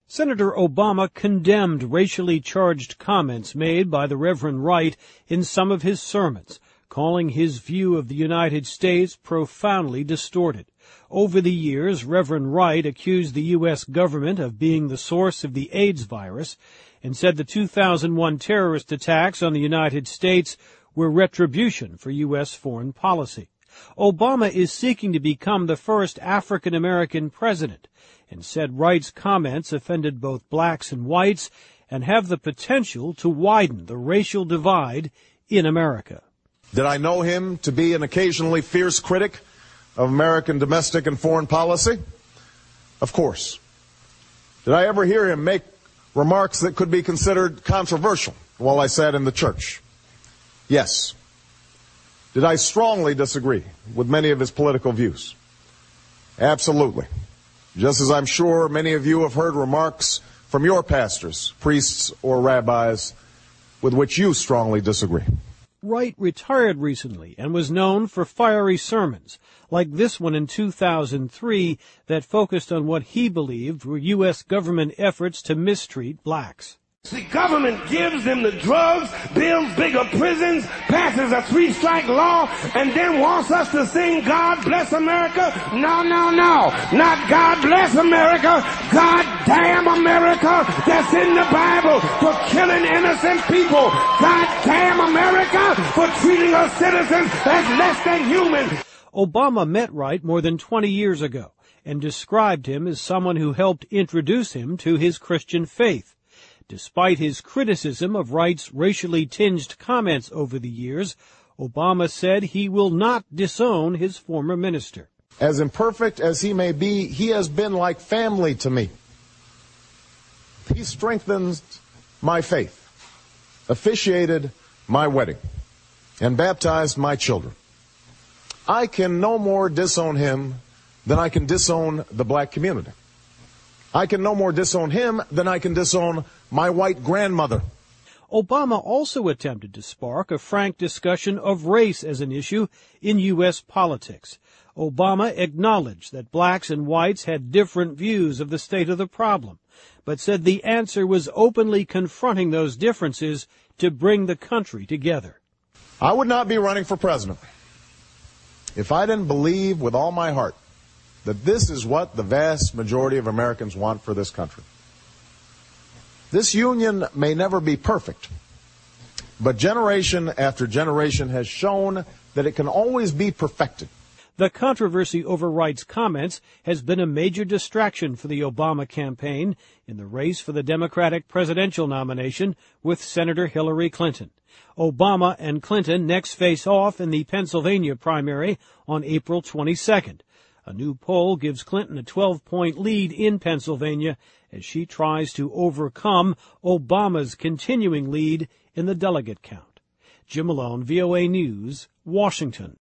Senator Obama condemned racially charged comments made by the Reverend Wright in some of his sermons, calling his view of the United States profoundly distorted. Over the years, Reverend Wright accused the U.S. government of being the source of the AIDS virus and said the 2001 terrorist attacks on the United States were retribution for U.S. foreign policy. Obama is seeking to become the first African-American president and said Wright's comments offended both blacks and whites and have the potential to widen the racial divide in America. Did I know him to be an occasionally fierce critic of American domestic and foreign policy? Of course. Did I ever hear him make remarks that could be considered controversial while I sat in the church? Yes. Did I strongly disagree with many of his political views? Absolutely. Just as I'm sure many of you have heard remarks from your pastors, priests, or rabbis with which you strongly disagree. Wright retired recently and was known for fiery sermons, like this one in 2003 that focused on what he believed were U.S. government efforts to mistreat blacks. The government gives them the drugs, builds bigger prisons, passes a three-strike law, and then wants us to sing God Bless America? No, no, no. Not God Bless America. God damn America that's in the Bible for killing innocent people. God damn America for treating us citizens as less than human. Obama met Wright more than 20 years ago and described him as someone who helped introduce him to his Christian faith. Despite his criticism of Wright's racially tinged comments over the years, Obama said he will not disown his former minister. As imperfect as he may be, he has been like family to me. He strengthened my faith, officiated my wedding, and baptized my children. I can no more disown him than I can disown the black community. I can no more disown him than I can disown my white grandmother. Obama also attempted to spark a frank discussion of race as an issue in U.S. politics. Obama acknowledged that blacks and whites had different views of the state of the problem, but said the answer was openly confronting those differences to bring the country together. I would not be running for president if I didn't believe with all my heart that this is what the vast majority of Americans want for this country. This union may never be perfect, but generation after generation has shown that it can always be perfected. The controversy over Wright's comments has been a major distraction for the Obama campaign in the race for the Democratic presidential nomination with Senator Hillary Clinton. Obama and Clinton next face off in the Pennsylvania primary on April 22nd. A new poll gives Clinton a 12-point lead in Pennsylvania as she tries to overcome Obama's continuing lead in the delegate count. Jim Malone, VOA News, Washington.